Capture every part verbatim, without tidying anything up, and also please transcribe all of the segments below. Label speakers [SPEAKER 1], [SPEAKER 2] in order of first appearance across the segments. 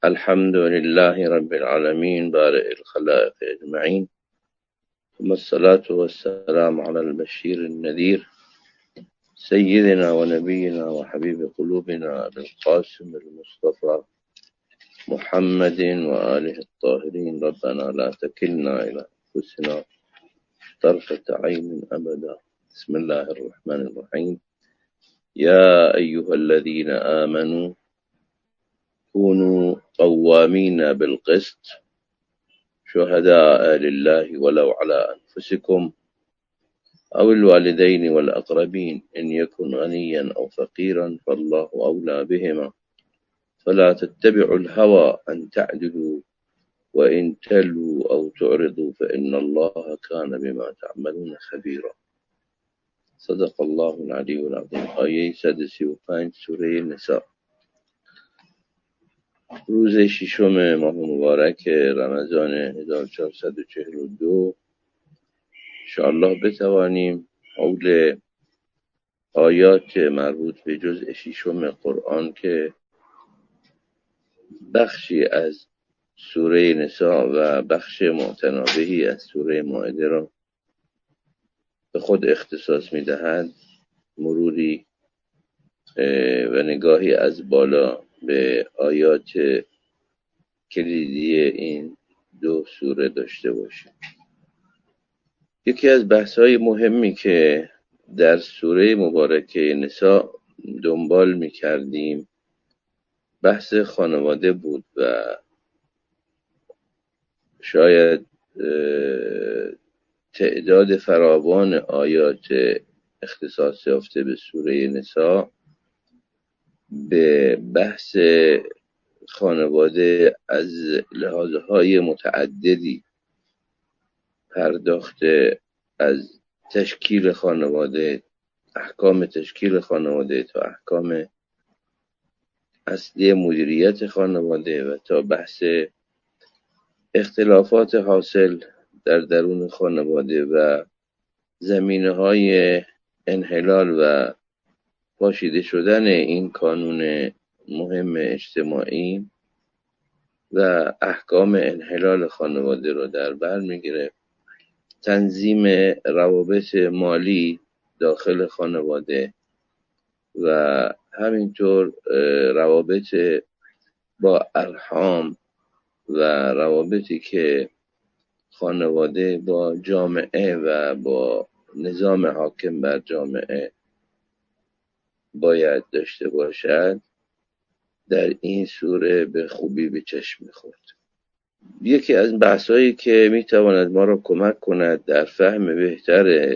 [SPEAKER 1] الحمد لله رب العالمين بارئ الخلائق أجمعين، ثم الصلاة والسلام على البشير النذير سيدنا ونبينا وحبيب قلوبنا أبي القاسم المصطفى محمد وآله الطاهرين. ربنا لا تكلنا إلى أنفسنا طرفة عين أبدا. بسم الله الرحمن الرحيم. يا أيها الذين آمنوا كونوا قوامين بالقسط شهداء لله ولو على أنفسكم أو الوالدين والأقربين إن يكن غنيا أو فقيرا فالله أولى بهما فلا تتبعوا الهوى أن تعدلوا وإن تلوا أو تعرضوا فإن الله كان بما تعملون خبيرا. صدق الله العلي العظيم. آیه صد و سی و پنج سوره نساء. روز ششم ماه مبارک رمضان هزار و چهارصد و چهل و دو انشاءالله بتوانیم حول آیات مربوط به جزء ششم قرآن که بخشی از سوره نساء و بخش متنابهی از سوره مائده را به خود اختصاص می‌دهد مروری و نگاهی از بالا به آیات کلیدی این دو سوره داشته باشیم. یکی از بحث‌های مهمی که در سوره مبارکه نساء دنبال می‌کردیم بحث خانواده بود و شاید تعداد فراوان آیات اختصاص یافته به سوره نساء به بحث خانواده از لحاظهای متعددی پرداخته، از تشکیل خانواده، احکام تشکیل خانواده تا احکام اصلی مدیریت خانواده و تا بحث اختلافات حاصل در درون خانواده و زمینه‌های انحلال و پاشیده شدن این قانون مهم اجتماعی و احکام انحلال خانواده رو در بر میگیره. تنظیم روابط مالی داخل خانواده و همینطور روابط با ارحام و روابطی که خانواده با جامعه و با نظام حاکم بر جامعه باید داشته باشد در این سوره به خوبی به چشم می‌خورد. یکی از بحثایی که میتواند ما را کمک کند در فهم بهتر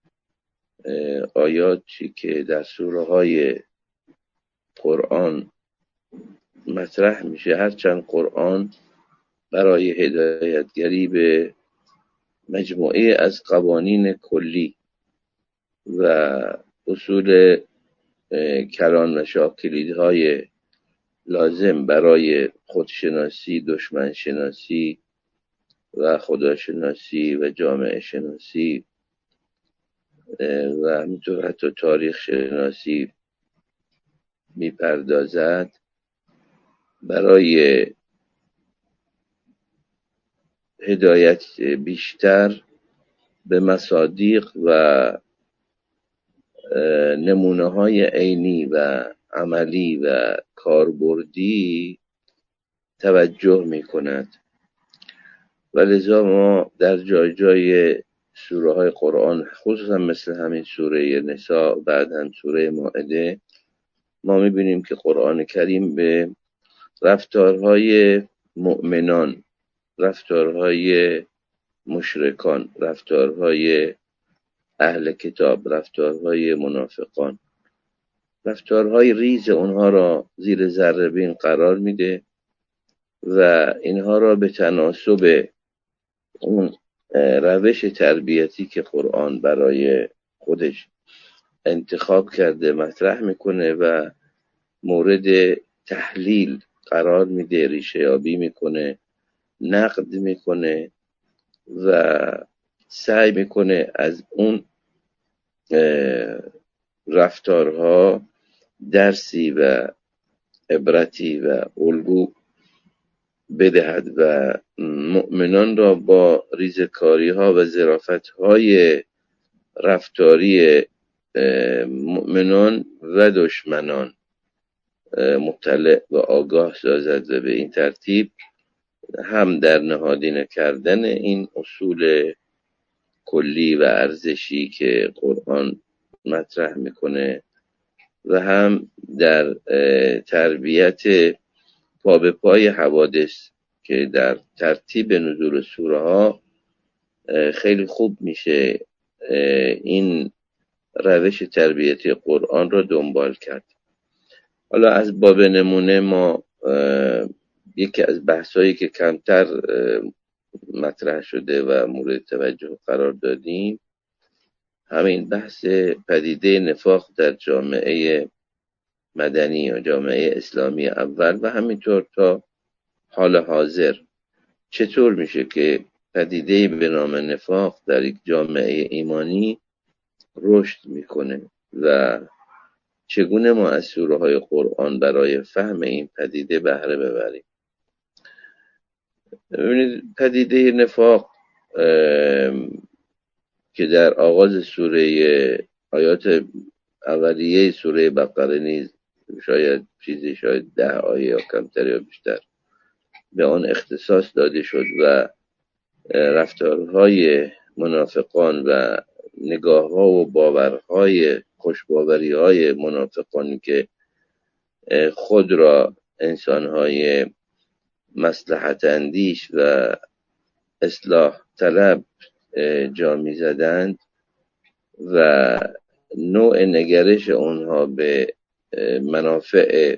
[SPEAKER 1] آیاتی که در سوره های قرآن مطرح میشه، هرچند قرآن برای هدایتگری به مجموعه از قوانین کلی و اصول کلان و شاکلیدهای لازم برای خودشناسی، دشمن شناسی و خداشناسی و جامعه شناسی و همینطور حتی تاریخ شناسی میپردازد، برای هدایت بیشتر به مصادیق و نمونه های عینی و عملی و کاربردی توجه می کند و لذا ما در جای جای سوره های قرآن، خصوصا مثل همین سوره نساء بعد هم سوره مائده، ما می بینیم که قرآن کریم به رفتارهای مؤمنان، رفتارهای مشرکان، رفتارهای اهل کتاب، رفتارهای منافقان، رفتارهای ریز اونها را زیر ذره بین قرار میده و اینها را به تناسب اون روش تربیتی که قرآن برای خودش انتخاب کرده مطرح میکنه و مورد تحلیل قرار میده، ریشه یابی میکنه، نقد میکنه و سعی میکنه از اون رفتارها درسی و عبرتی و الگو بدهد و مؤمنان را با ریزکاری ها و ظرافت های رفتاری مؤمنان و دشمنان مطلع و آگاه سازد و به این ترتیب هم در نهادینه کردن این اصول کلی و ارزشی که قرآن مطرح میکنه و هم در تربیت پا به پای حوادث که در ترتیب نزول سوره ها خیلی خوب میشه این روش تربیتی قرآن رو دنبال کرد. حالا از باب نمونه ما یکی از بحثایی که کمتر مطرح شده و مورد توجه قرار دادیم همین بحث پدیده نفاق در جامعه مدنی یا جامعه اسلامی اول و همینطور تا حال حاضر چطور میشه که پدیده به نام نفاق در یک جامعه ایمانی رشد میکنه و چگونه ما از سوره های قرآن برای فهم این پدیده بهره ببریم. ببینید پدیده نفاق که در آغاز سوره آیات اولیه سوره بقره نیز شاید چیزی شاید ده آیه یا کمتر یا بیشتر به آن اختصاص داده شد و رفتارهای منافقان و نگاه‌ها و باورهای خوشباوری‌های منافقانی که خود را انسان‌های مصلحت اندیش و اصلاح طلب جا می‌زدند و نوع نگرش آنها به منافع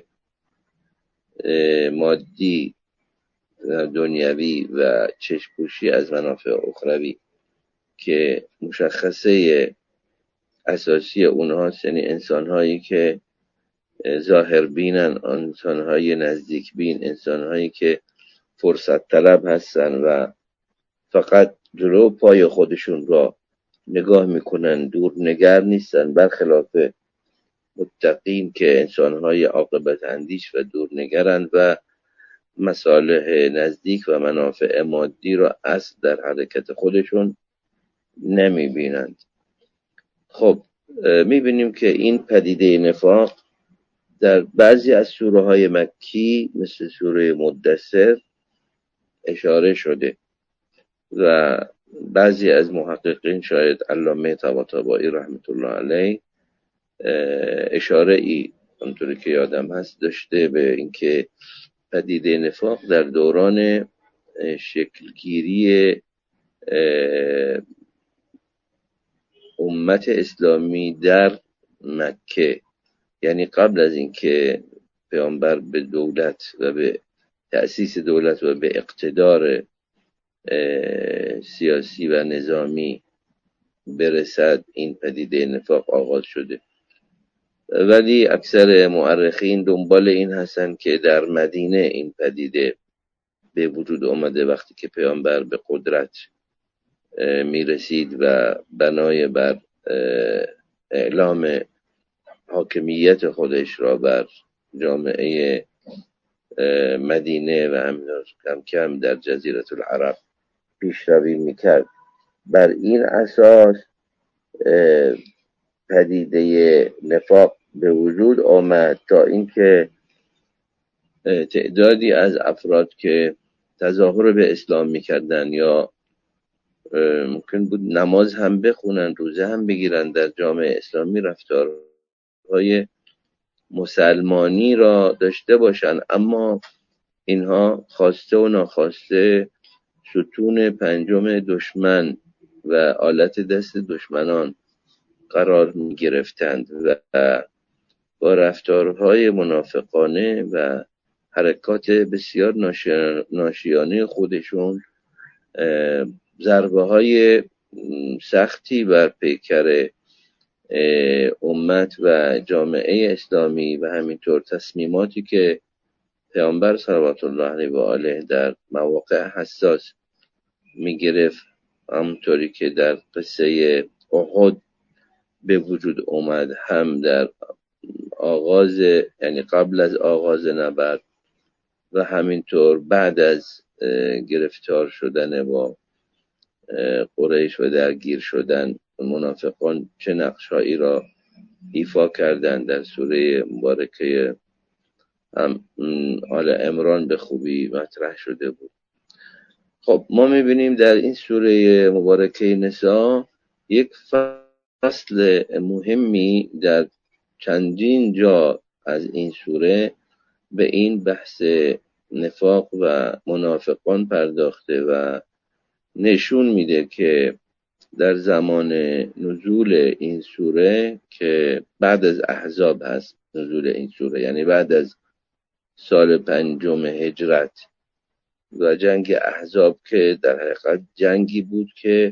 [SPEAKER 1] مادی دنیوی و چشم‌پوشی از منافع اخروی که مشخصه اساسی اونهاست، یعنی انسان‌هایی که ظاهر بینن، انسان‌های نزدیک بین، انسان‌هایی که فرصت طلب هستن و فقط جلو پای خودشون را نگاه میکنن، دور نگر نیستن، برخلاف متقین که انسان‌های عاقبت اندیش و دور نگرند و مصالح نزدیک و منافع مادی را اصل در حرکت خودشون نمی بینند. خب میبینیم که این پدیده نفاق در بعضی از سوره های مکی مثل سوره مدثر اشاره شده و بعضی از محققین شاید علامه طباطبایی رحمت الله علیه اشاره ای اونطوری که یادم هست داشته به اینکه پدیده نفاق در دوران شکلگیری امت اسلامی در مکه، یعنی قبل از اینکه پیامبر به دولت و به تأسیس دولت و به اقتدار سیاسی و نظامی برسد، این پدیده نفاق آغاز شده. ولی اکثر مورخین دنبال این هستن که در مدینه این پدیده به وجود آمده وقتی که پیامبر به قدرت میرسید و بنای بر اعلام حاکمیت خودش را بر جامعه مدینه و همینطور کم کم در جزیره العرب پیشروی میکرد. بر این اساس پدیده نفاق به وجود آمد تا اینکه تعدادی از افراد که تظاهر به اسلام میکردن یا ممکن بود نماز هم بخونن، روزه هم بگیرن، در جامعه اسلامی رفتارهای مسلمانی را داشته باشن، اما اینها خواسته و ناخواسته ستون پنجم دشمن و آلت دست دشمنان قرار می گرفتند و با رفتارهای منافقانه و حرکات بسیار ناشیانه خودشون ضربه های سختی بر پیکر امت و جامعه اسلامی و همینطور تصمیماتی که پیامبر صلوات الله علیه و آله در مواقع حساس می گرفت، همونطوری که در قصه احد به وجود اومد، هم در آغاز یعنی قبل از آغاز نبرد و همینطور بعد از گرفتار شدن با قریش و درگیر شدن منافقان چه نقشهایی را ایفا کردن در سوره مبارکه هم آل عمران به خوبی مطرح شده بود. خب ما میبینیم در این سوره مبارکه نساء یک فصل مهمی در چندین جا از این سوره به این بحث نفاق و منافقان پرداخته و نشون میده که در زمان نزول این سوره که بعد از احزاب هست نزول این سوره، یعنی بعد از سال پنجم هجرت و جنگ احزاب که در حقیقت جنگی بود که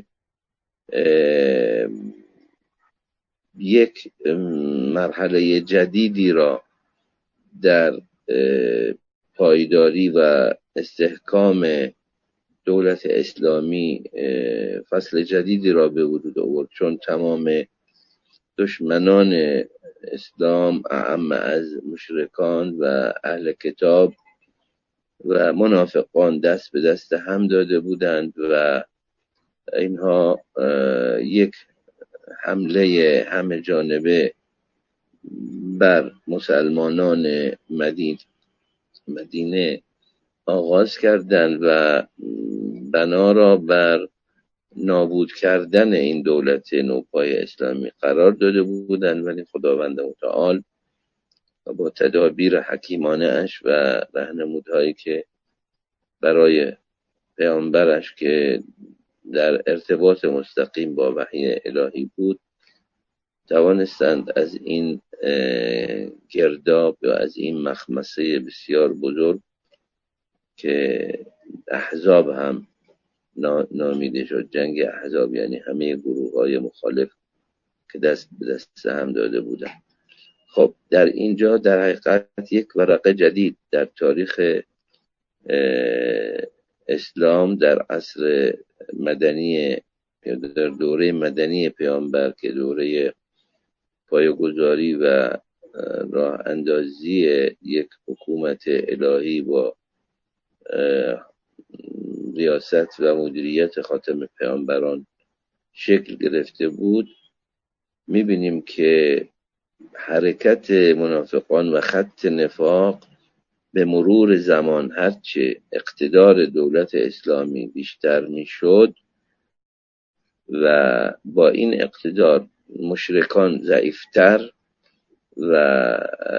[SPEAKER 1] یک مرحله جدیدی را در پایداری و استحکام دولت اسلامی فصل جدیدی را به وجود آورد، چون تمام دشمنان اسلام اعم از مشرکان و اهل کتاب و منافقان دست به دست هم داده بودند و اینها یک حمله همه جانبه بر مسلمانان مدینه مدینه آغاز کردند و بنا را بر نابود کردن این دولت نوپای اسلامی قرار داده بودند، ولی خداوند متعال با تدابیر حکیمانه اش و راهنمودهایی که برای پیامبرش که در ارتباط مستقیم با وحی الهی بود توانستند از این گرداب و از این مخمسه بسیار بزرگ که احزاب هم نامیده شد، جنگ احزاب یعنی همه گروه های مخالف که دست به دست هم داده بودن. خب در اینجا در حقیقت یک ورقه جدید در تاریخ اسلام در عصر مدنی یا در دوره مدنی پیامبر که دوره پایه‌گذاری و راه اندازی یک حکومت الهی با ریاست و مدیریت خاتم پیامبران شکل گرفته بود، میبینیم که حرکت منافقان و خط نفاق به مرور زمان هرچه اقتدار دولت اسلامی بیشتر میشد و با این اقتدار مشرکان ضعیفتر و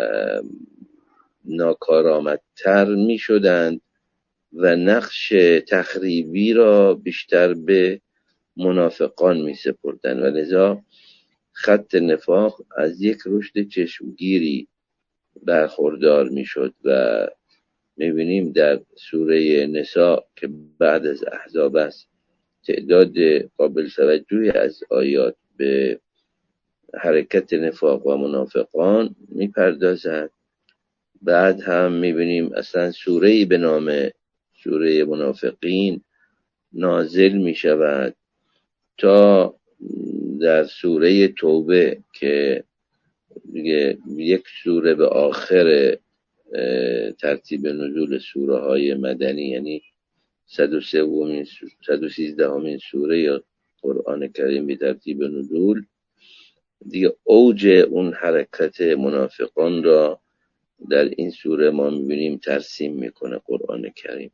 [SPEAKER 1] ناکارآمدتر می شدند و نقش تخریبی را بیشتر به منافقان می سپردند و لذا خط نفاق از یک رشد چشمگیری برخوردار می شد و می بینیم در سوره نساء که بعد از احزاب است تعداد قابل توجهی از آیات به حرکت نفاق و منافقان می پردازد. بعد هم می بینیم اصلا سوره‌ای به نام سوره منافقین نازل می شود تا در سوره توبه که یک سوره به آخر ترتیب نزول سوره های مدنی، یعنی صد و سیزدهمین سوره یا قرآن کریم به ترتیب نزول، دیگه اوج اون حرکت منافقان را در این سوره ما میبینیم ترسیم میکنه قرآن کریم.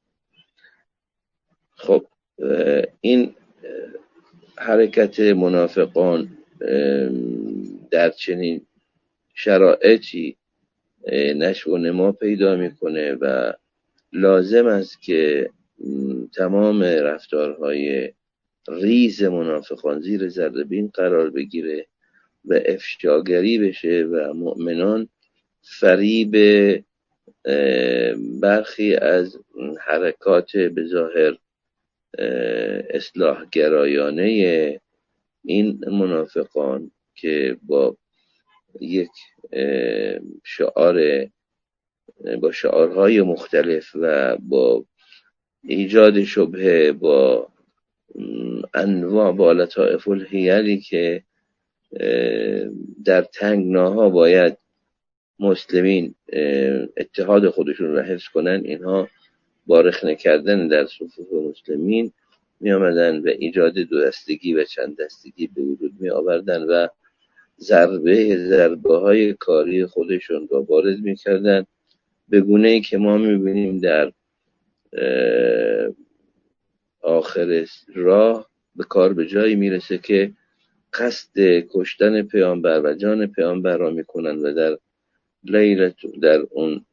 [SPEAKER 1] خب این حرکت منافقان در چنین شرایطی نشو و نما پیدا میکنه و لازم است که تمام رفتارهای ریز منافقان زیر ذره‌بین قرار بگیره و افشاگری بشه و مؤمنان فریب برخی از حرکات به ظاهر اصلاح گرایانه این منافقان که با یک شعار با شعارهای مختلف و با ایجاد شبهه با انواع با لطائف الحیلی که در تنگناها باید مسلمین اتحاد خودشون را حفظ کنن، اینها با رخنه کردن در صفوف مسلمین می آمدن و ایجاد دو دستگی و چند دستگی به وجود می آوردن و ضربه ضربه های کاری خودشون را وارد می کردن، به گونه‌ای که ما می بینیم در آخر راه به کار به جایی می رسه که قصد کشتن پیامبر و جان پیامبر را می کنن و در لیلت در اون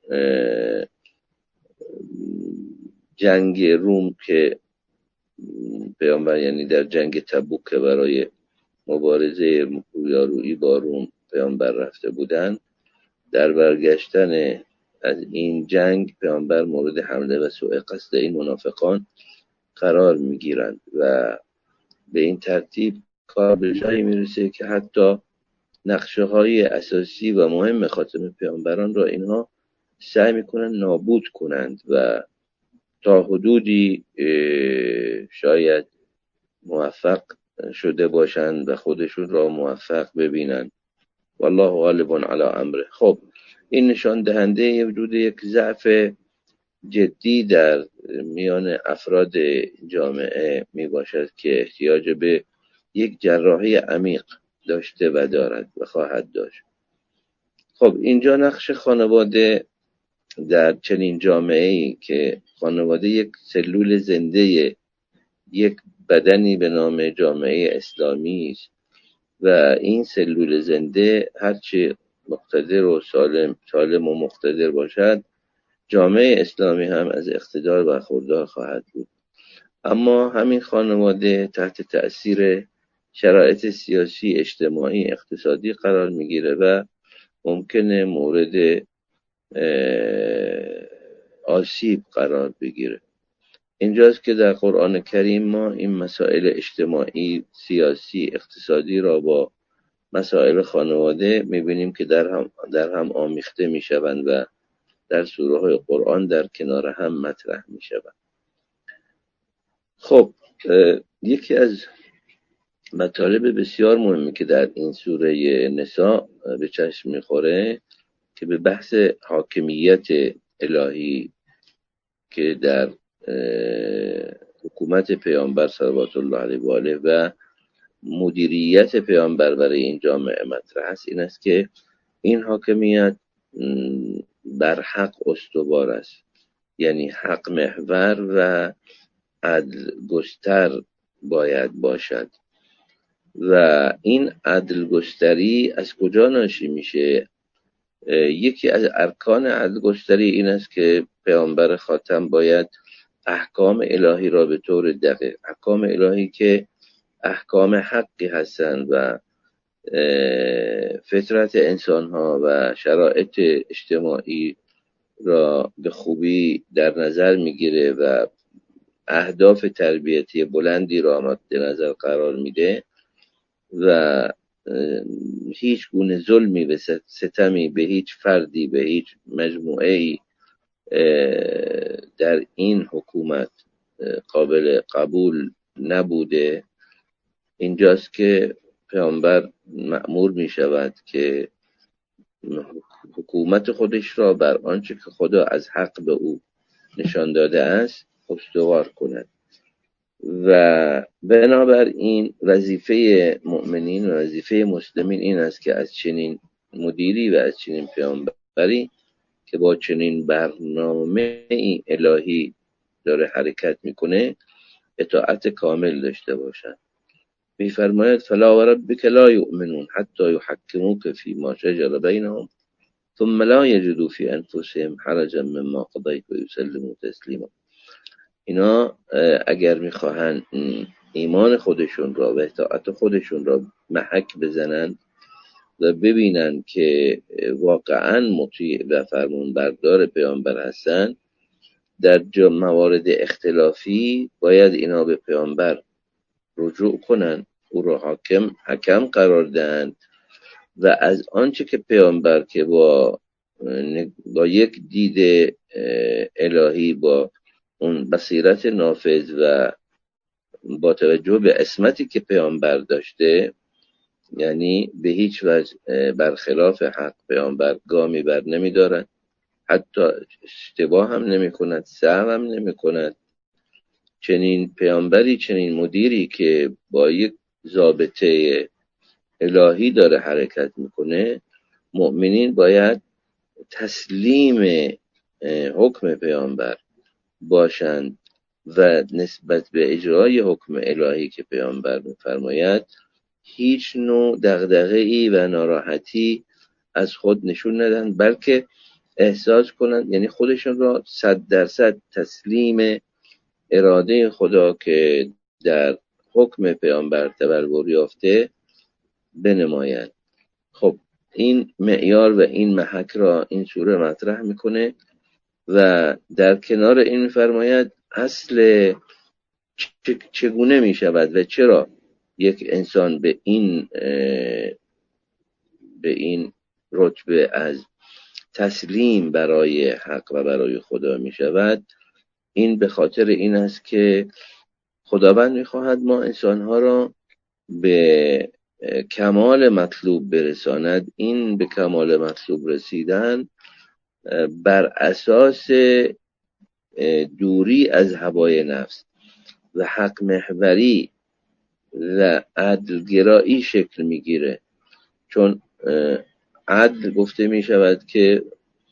[SPEAKER 1] جنگ روم که پیامبر، یعنی در جنگ تبوک که برای مبارزه رویارویی با روم پیامبر رفته بودن، در برگشتن از این جنگ پیامبر مورد حمله و سوء قصد این منافقان قرار میگیرند و به این ترتیب کار به جایی میرسه که حتی نقشه های اساسی و مهم خاتم پیامبران را اینها سعی میکنن نابود کنند و تا حدودی شاید موفق شده باشند و خودشون را موفق ببینند. والله غالب علی امره. خب این نشان دهنده وجود یک ضعف جدی در میان افراد جامعه می باشد که احتیاج به یک جراحی عمیق داشته و دارد و خواهد داشت. خب اینجا نقش خانواده در چنین جامعه‌ای که خانواده یک سلول زنده یک بدنی به نام جامعه اسلامی است و این سلول زنده هرچی مقتدر و سالم سالم و مقتدر باشد، جامعه اسلامی هم از اقتدار برخوردار خواهد بود. اما همین خانواده تحت تأثیر شرایط سیاسی، اجتماعی، اقتصادی قرار میگیره و ممکنه مورد آسیب قرار بگیره. اینجاست که در قرآن کریم ما این مسائل اجتماعی، سیاسی، اقتصادی را با مسائل خانواده میبینیم که در هم, در هم آمیخته میشوند و در سوره های قرآن در کنار هم مطرح میشوند. خب یکی از مطالب بسیار مهمی که در این سوره نساء به چشم میخوره که به بحث حاکمیت الهی که در حکومت پیامبر صلوات الله علیه و آله و مدیریت پیامبر برای این جامعه مطرح است، این است که این حاکمیت بر حق استوار است، یعنی حق محور و عدل گستر باید باشد. و این عدل گستری از کجا ناشی میشه؟ یکی از ارکان عدل گستری این است که پیامبر خاتم باید احکام الهی را به طور دقیق، احکام الهی که احکام حقی هستند و فطرت انسان ها و شرایط اجتماعی را به خوبی در نظر میگیره و اهداف تربیتی بلندی را مد نظر قرار میده و هیچ گونه ظلمی و ستمی به هیچ فردی، به هیچ مجموعه‌ای در این حکومت قابل قبول نبوده. اینجاست که پیامبر مأمور می شود که حکومت خودش را بر آنچه که خدا از حق به او نشان داده است استوار کند و بنابراین وظیفه مؤمنین و وظیفه مسلمین این است که از چنین مدیری و از چنین پیامبری که با چنین برنامه الهی داره حرکت میکنه اطاعت کامل داشته باشند. میفرماید فلا و ربک لا یؤمنون حتی یحکموک فیما شجر بینهم ثم لا یجدوا فی انفسهم حرجا مما قضیت و یسلموا تسلیما. اینا اگر میخواهند ایمان خودشون را و اطاعت خودشون را محک بزنند و ببینند که واقعا مطیع و فرمان بردار پیامبر هستند، در موارد اختلافی باید اینا به پیامبر رجوع کنند، او را حاکم حکم قرار دهند و از آنچه که پیامبر که با با یک دید الهی، با اون بصیرت نافذ و با توجه به عصمتی که پیامبر داشته یعنی به هیچ وجه برخلاف حق پیامبر گامی بر نمی دارد، حتی اشتباه هم نمی کند، سهو هم نمی کند. چنین پیامبری، چنین مدیری که با یک ضابطه الهی داره حرکت میکنه، مؤمنین باید تسلیم حکم پیامبر باشند و نسبت به اجرای حکم الهی که پیامبر میفرماید هیچ نوع دغدغه‌ای و ناراحتی از خود نشون ندن، بلکه احساس کنند، یعنی خودشون را صد درصد تسلیم اراده خدا که در حکم پیامبر تبلور یافته بنمایند. خب این معیار و این محک را این سوره مطرح میکنه و در کنار این میفرماید اصل چگونه میشود و چرا یک انسان به این به این رتبه از تسلیم برای حق و برای خدا میشود. این به خاطر این است که خداوند میخواهد ما انسانها را به کمال مطلوب برساند. این به کمال مطلوب رسیدن بر اساس دوری از هوای نفس و حق محوری و عدلگرایی شکل میگیره، چون عدل گفته میشود که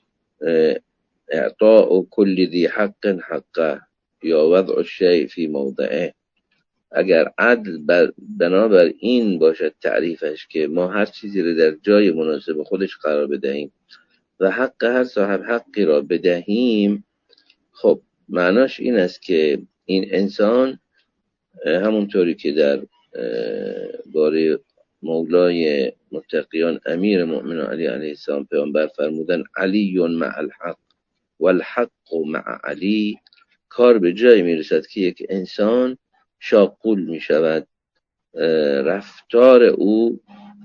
[SPEAKER 1] اعطاء کل ذی حق حقه یا وضع الشیء فی موضعه. اگر عدل بنابر این باشد تعریفش که ما هر چیزی رو در جای مناسب خودش قرار بدهیم و حق هر صاحب حقی را بدهیم، خب معناش این است که این انسان همونطوری که در باره مولای متقیان امیر مؤمنان علی علیه السلام پیامبر فرمودن علی مع الحق والحق مع علی، کار به جای میرسد که یک انسان شاغول می شود، رفتار او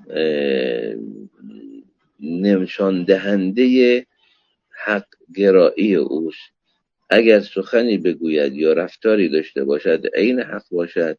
[SPEAKER 1] نشان دهنده حق گرایی اوست. اگر سخنی بگوید یا رفتاری داشته باشد عین حق باشد،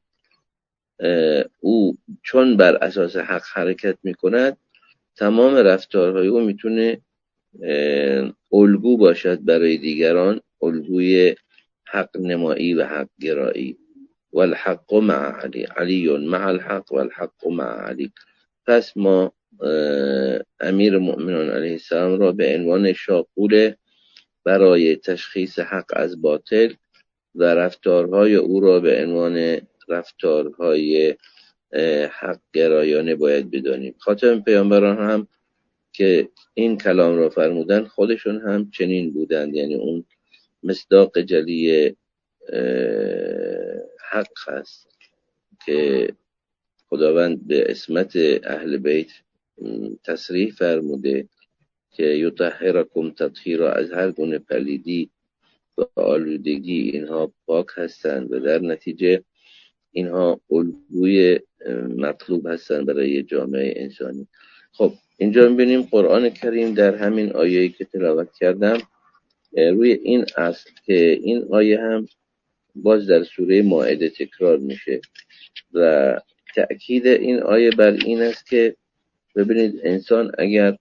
[SPEAKER 1] او چون بر اساس حق حرکت می کند، تمام رفتارهای او میتونه الگو باشد برای دیگران، الگوی حق نمایی و حق گرایی. والحق مع علی، علی مع الحق والحق مع علی. پس ما امیر مؤمنان علیه السلام را به عنوان شاغول برای تشخیص حق از باطل و رفتارهای او را به عنوان رفتارهای حق گرایانه باید بدانیم. خاتم پیامبران هم که این کلام را فرمودن خودشون هم چنین بودند، یعنی اون مصداق جلی حق هست که خداوند به اسمت اهل بیت تصریح فرموده که یطهرکم تطهیرا، از هر گونه پلیدی و آلودگی اینها پاک هستند و در نتیجه اینها الگوی مطلوب هستند برای جامعه انسانی. خب اینجا می‌بینیم قرآن کریم در همین آیه‌ای که تلاوت کردم روی این اصل که این آیه هم باز در سوره مائده تکرار میشه و تأکید این آیه بر این است که ببینید انسان اگر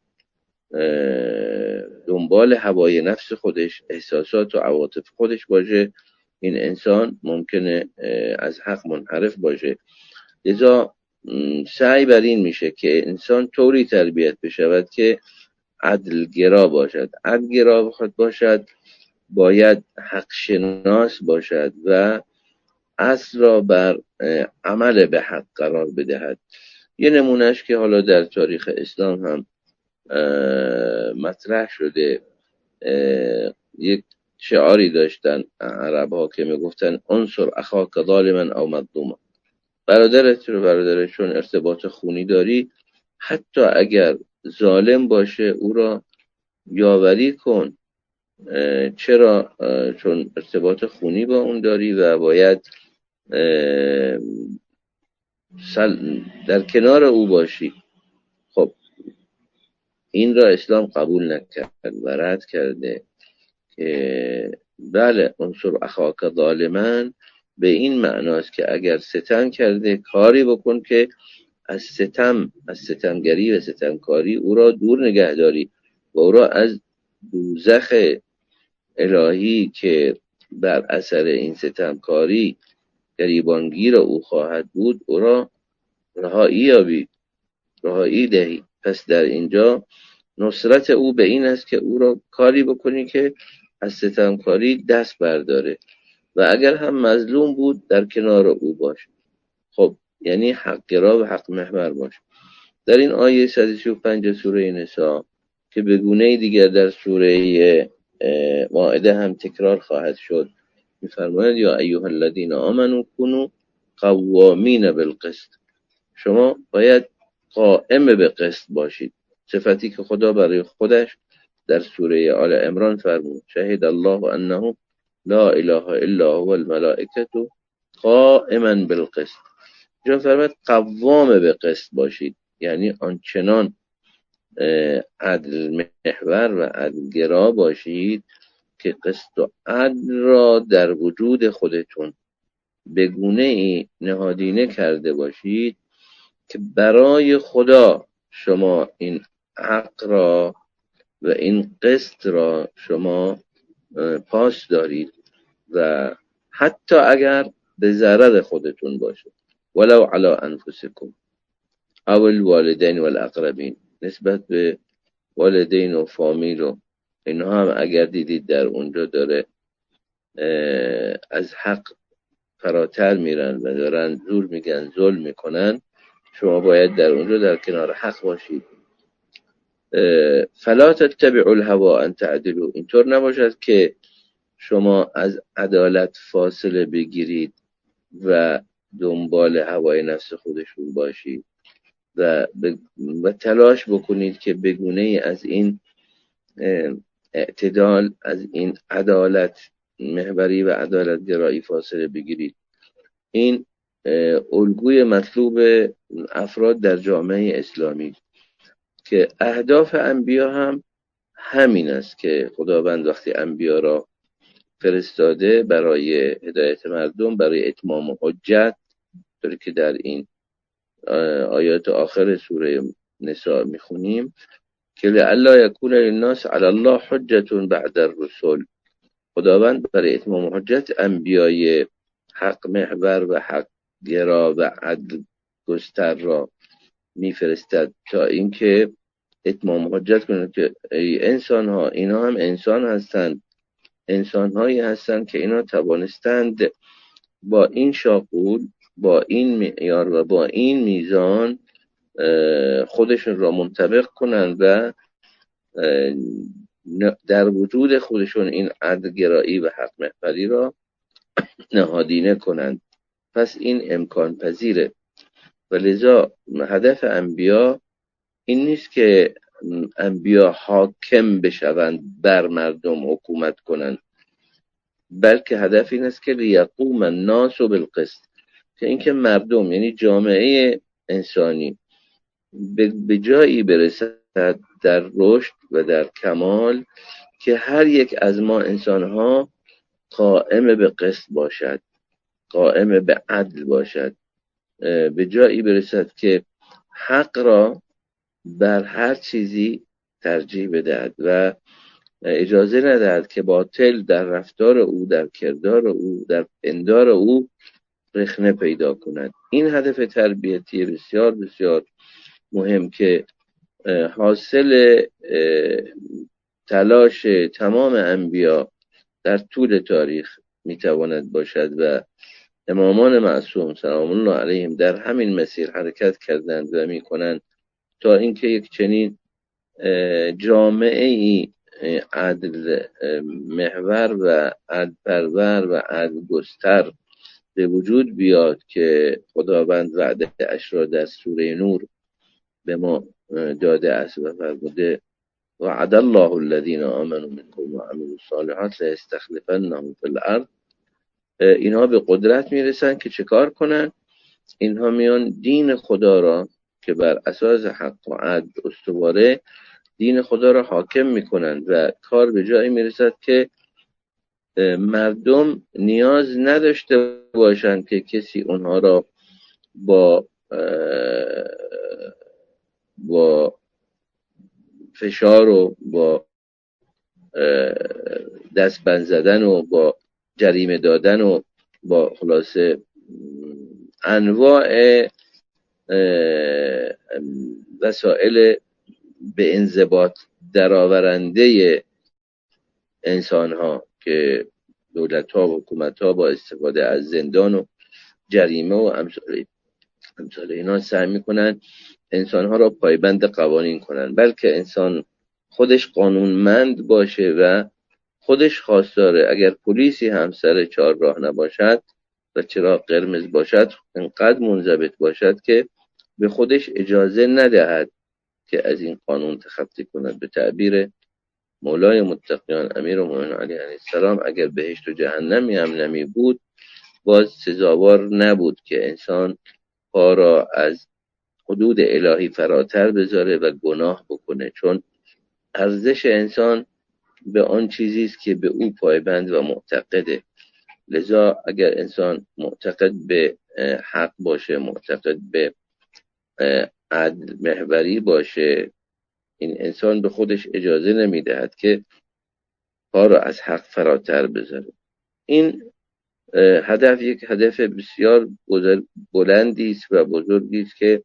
[SPEAKER 1] دنبال هوای نفس خودش، احساسات و عواطف خودش باشه، این انسان ممکنه از حق منحرف باشه. لذا سعی بر این میشه که انسان طوری تربیت بشود که عدلگرا باشد. عدلگرا بخواد باشد باید حق شناس باشد و اصل را بر عمل به حق قرار بدهد. یه نمونهش که حالا در تاریخ اسلام هم مطرح شده، یک شعاری داشتن عرب ها که میگفتن انصر اخاک ظالما او مظلوما، برادرت رو برادرشون ارتباط خونی داری، حتی اگر ظالم باشه او را یاوری کن. چرا؟ چون ارتباط خونی با اون داری و باید در کنار او باشی. خب این را اسلام قبول نکرد و رد کرده که بله انصر اخاک ظالما به این معناست که اگر ستم کرده کاری بکن که از ستم، از ستمگری و ستمکاری او را دور نگهداری و او را از دوزخ الهی که بر اثر این ستمکاری گریبانگیر او خواهد بود او را رهایی یابی، رهایی دهی. پس در اینجا نصرت او به این است که او را کاری بکنی که از ستمکاری دست برداره و اگر هم مظلوم بود در کنار او باش. خب یعنی حق گرا و حق محور باش. در این آیه صد و سی و پنج سوره نساء که به گونه دیگر در سوره مائده هم تکرار خواهد شد می‌فرماید یا ایها الذین آمنوا کونوا قوامین بالقسط، شما باید قائم به قسط باشید، صفتی که خدا برای خودش در سوره آل عمران فرمود شهد الله انه لا اله الا هو الملائکه قائما بالقسط. جا فرمود قوام به قسط باشید، یعنی آنچنان عدل محور و عدلگرا باشید که قسط و عدل را در وجود خودتون به گونه ای نهادینه کرده باشید که برای خدا شما این حق را و این قسط را شما پاس دارید و حتی اگر به ضرر خودتون باشه، ولو علی انفسکم او الوالدین والاقربین، نسبت به والدین و فامیل و اینها هم اگر دیدید در اونجا داره از حق فراتر میرن و دارن زور میگن ظلم میکنن، شما باید در اونجا در کنار حق باشید. فلا تتبعوا الهوا ان تعدلوا، اینطور نباشد که شما از عدالت فاصله بگیرید و دنبال هوای نفس خودشون باشید و, و تلاش بکنید که بگونه از این اعتدال، از این عدالت محوری و عدالت گرایی فاصله بگیرید. این الگوی مطلوب افراد در جامعه اسلامی که اهداف انبیا هم همین است که خداوند وقتی انبیا را فرستاده برای هدایت مردم، برای اتمام حجت، طوری که در این آیات آخر سوره نساء میخونیم که لئلا یکون للناس علی الله حجة بعد الرسل، خداوند برای اتمام حجت انبیای حق محور و حق گرا و عدل گستر را میفرستد تا اینکه اتمام حجت کنه که ای انسان ها، اینا هم انسان هستند، انسان هایی هستند که اینا توانستند با این شاقول، با این معیار و با این میزان خودشون را منطبق کنند و در وجود خودشون این عدلگرایی و حق محوری را نهادینه کنند. پس این امکان پذیره و لذا هدف انبیا این نیست که انبیا حاکم بشوند بر مردم حکومت کنند، بلکه هدف این است که لیقوم الناس بالقسط، که اینکه مردم یعنی جامعه انسانی به جایی برسد در رشد و در کمال که هر یک از ما انسان‌ها قائم به قسط باشد، قائم به عدل باشد، به جایی برسد که حق را بر هر چیزی ترجیح بدهد و اجازه ندهد که باطل در رفتار او، در کردار او، در پندار او رخنه پیدا کند. این هدف تربیتی بسیار بسیار مهم که حاصل تلاش تمام انبیا در طول تاریخ میتواند باشد و امامان معصوم سلام الله علیهم در همین مسیر حرکت کردند و میکنند تا اینکه یک چنین جامعه ای عدل محور و عدل پرور و عدل گستر به وجود بیاد که خداوند وعده اش را در سوره نور به ما داده است و فرموده وعد الله الذین آمنوا منکم وعملوا الصالحات ليستخلفنهم فی الارض. اینها به قدرت میرسن که چه کار کنن؟ اینها میان دین خدا را که بر اساس حق و عدل استواره دین خدا را حاکم میکنند و کار به جایی میرسد که مردم نیاز نداشته باشند که کسی اونها را با با فشار و با دستبند زدن و با جریمه دادن و با خلاصه انواع وسائل به انضباط درآورنده انسان ها که دولت ها و حکومت ها با استفاده از زندان و جریمه و امثال امثال اینا سعی میکنن انسان ها را پایبند قوانین کنن، بلکه انسان خودش قانونمند باشه و خودش خواستاره. اگر پلیسی هم سر چهار راه نباشد و چراغ قرمز باشد، انقدر منضبط باشد که به خودش اجازه ندهد که از این قانون تخطی کند. به تعبیر مولای متقیان امیرالمومنین علیه السلام، اگر بهشت و جهنمی هم نمی بود، باز سزاوار نبود که انسان پا را از حدود الهی فراتر بذاره و گناه بکنه، چون ارزش انسان به آن چیزی است که به او پایبند و معتقده. لذا اگر انسان معتقد به حق باشه، معتقد به عدل محوری باشه، این انسان به خودش اجازه نمیدهد که پا را از حق فراتر بذاره. این هدف یک هدف بسیار بلندی است و بزرگی است که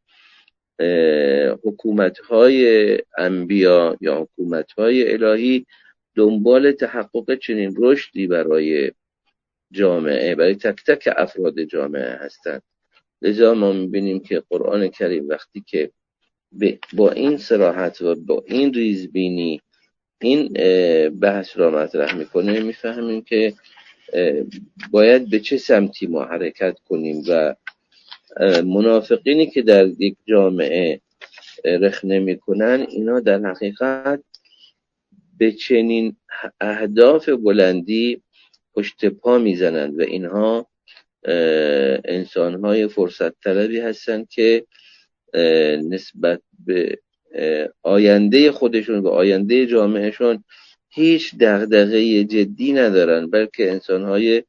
[SPEAKER 1] حکومت‌های انبیا یا حکومت‌های الهی دنبال تحقق چنین رشدی برای جامعه، برای تک تک افراد جامعه هستند. لذا ما می‌بینیم که قرآن کریم وقتی که با این صراحت و با این ریزبینی این بحث را مطرح میکنه، میفهمیم که باید به چه سمتی ما حرکت کنیم و منافقینی که در یک جامعه رخنه میکنن، اینا در حقیقت به چنین اهداف بلندی پشت پا میزنند و اینها انسانهای فرصت طلبی هستند که نسبت به آینده خودشون و آینده جامعهشون هیچ دغدغه جدی ندارن، بلکه انسانهای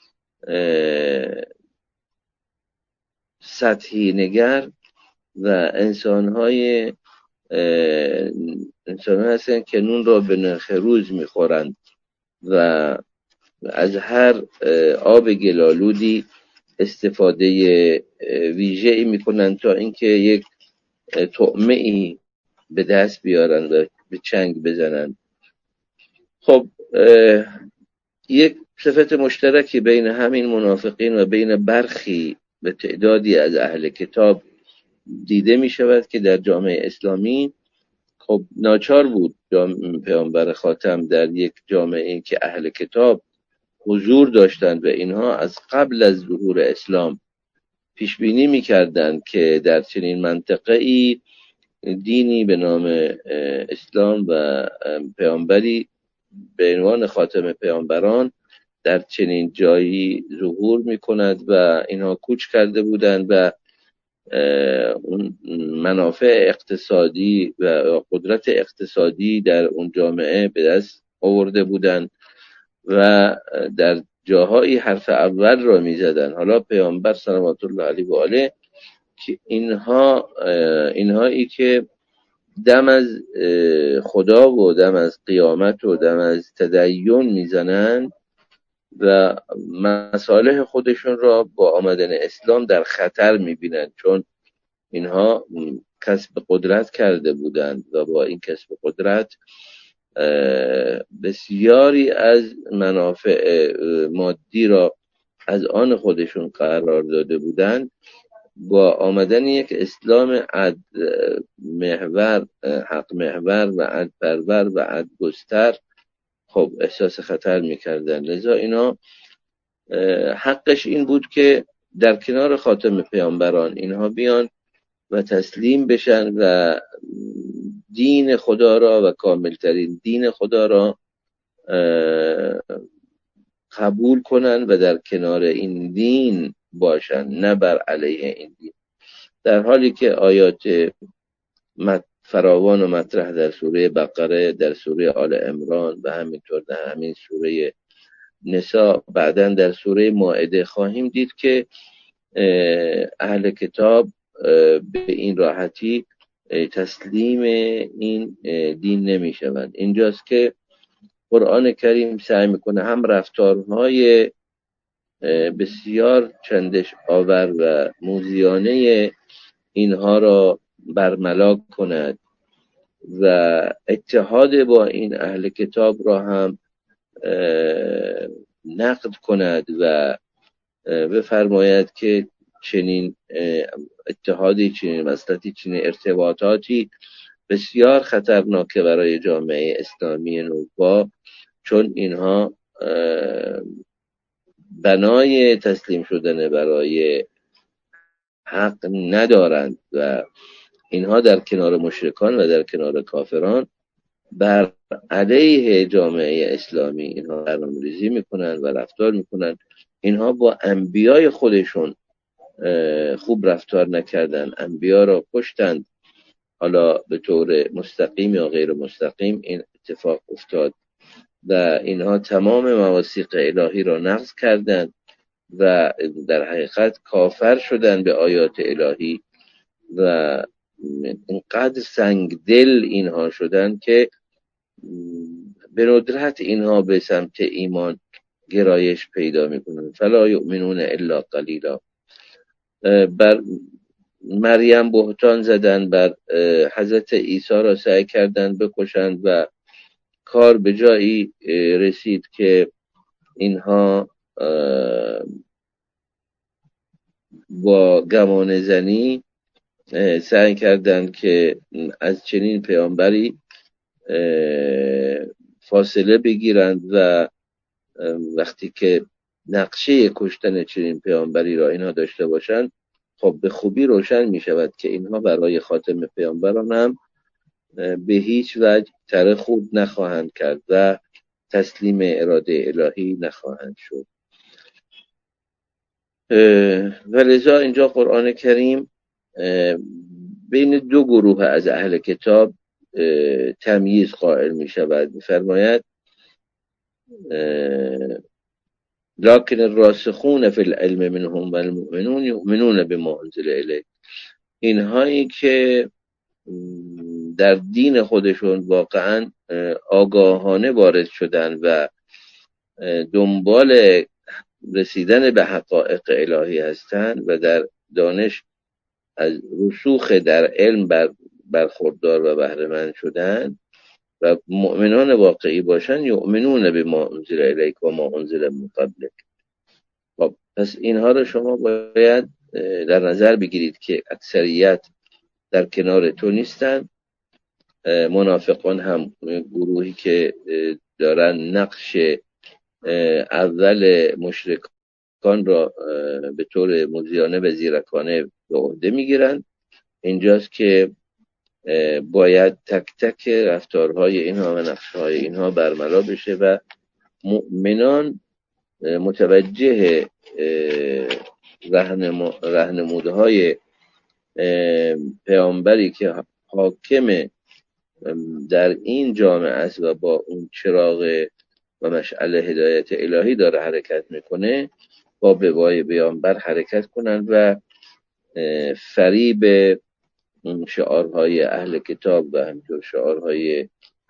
[SPEAKER 1] سطحی نگر و انسانهای انسان‌ها هستن که نون را به نرخ روز میخورند و از هر آب گلالودی استفاده ویژه‌ای میکنن تا اینکه یک طعمه ای به دست بیارن و به چنگ بزنن. خب یک صفت مشترکی بین همین منافقین و بین برخی به تعدادی از اهل کتاب دیده می شود که در جامعه اسلامی خب ناچار بود پیامبر خاتم در یک جامعه که اهل کتاب حضور داشتند و اینها از قبل از ظهور اسلام پیش بینی می کردند که در چنین منطقه‌ای دینی به نام اسلام و پیامبری به عنوان خاتم پیامبران در چنین جایی ظهور می کند و اینها کوچ کرده بودند و اون منافع اقتصادی و قدرت اقتصادی در اون جامعه به دست آورده بودند و در جاهایی حرف اول را می زدن. حالا پیامبر صلوات الله علیه و آله که اینها اینهایی که دم از خدا و دم از قیامت و دم از تدین میزنند و مصالح خودشون را با آمدن اسلام در خطر میبینند، چون اینها کسب قدرت کرده بودند و با این کسب قدرت بسیاری از منافع مادی را از آن خودشون قرار داده بودند. با آمدن یک اسلام عدل محور، حق محور و عدل پرور و عدل گستر، خب احساس خطر میکردن. لذا اینا حقش این بود که در کنار خاتم پیامبران اینها بیان و تسلیم بشن و دین خدا را و کاملترین دین خدا را قبول کنن و در کنار این دین باشن، نه بر علیه این دین. در حالی که آیات فراوان و مطرح در سوره بقره، در سوره آل عمران و همینطور در همین سوره نساء، بعدن در سوره مائده خواهیم دید که اهل کتاب به این راحتی تسلیم این دین نمی شوند. اینجاست که قرآن کریم سعی میکنه هم رفتارهای بسیار چندش آور و موذیانه اینها را برملا کند و اتحاد با این اهل کتاب را هم نقد کند و بفرماید که چنین اتحادی، چنین مسلتی، چنین ارتباطاتی بسیار خطرناکه برای جامعه اسلامی نوپا، چون اینها بنای تسلیم شدن برای حق ندارند و اینها در کنار مشرکان و در کنار کافران بر علیه جامعه اسلامی اینها برنامه‌ریزی میکنن و رفتار میکنن. اینها با انبیای خودشون خوب رفتار نکردن، انبیا را کشتند، حالا به طور مستقیم یا غیر مستقیم این اتفاق افتاد و اینها تمام مواثیق الهی را نقض کردند و در حقیقت کافر شدند به آیات الهی و اینقدر سنگ دل اینها شدند که به ندرت اینها به سمت ایمان گرایش پیدا میکنند. فلا یؤمنون الا قلیلا. بر مریم بهتان زدن، بر حضرت عیسی را سعی کردند بکشند و کار به جایی رسید که اینها با گمان زنی سعی کردند که از چنین پیامبری فاصله بگیرند و وقتی که نقشه کشتن چنین پیامبری را اینها داشته باشند، خب به خوبی روشن می شود که اینها برای خاتم پیامبران هم به هیچ وجه تره خوب نخواهند کرد و تسلیم اراده الهی نخواهند شد. و لذا اینجا قرآن کریم بین دو گروه از اهل کتاب تمییز قائل می شود. می فرماید لکن الراسخون فی العلم منهم والمؤمنون یؤمنون بما انزل الیک. اینهایی که در دین خودشون واقعا آگاهانه وارد شدن و دنبال رسیدن به حقایق الهی هستند و در دانش از رسوخ در علم بر برخوردار و بهره مند شدن و مؤمنان واقعی باشن، یؤمنون بما انزل الیک و ما انزل من قبلک. خب پس اینها رو شما باید در نظر بگیرید که اکثریت در کنار تو نیستن. منافقان هم گروهی که دارن نقش اول مشرکان را به طور موذیانه و زیرکانه به عهده میگیرن. اینجاست که باید تک تک رفتارهای اینها و نقشهای اینها برملا بشه و مؤمنان متوجه رهنمودهای پیامبری که حاکم در این جامعه است و با اون چراغ و مشعل هدایت الهی داره حرکت میکنه، با بوای پیامبر حرکت کنند و فریب شعارهای اهل کتاب و همینطور شعارهای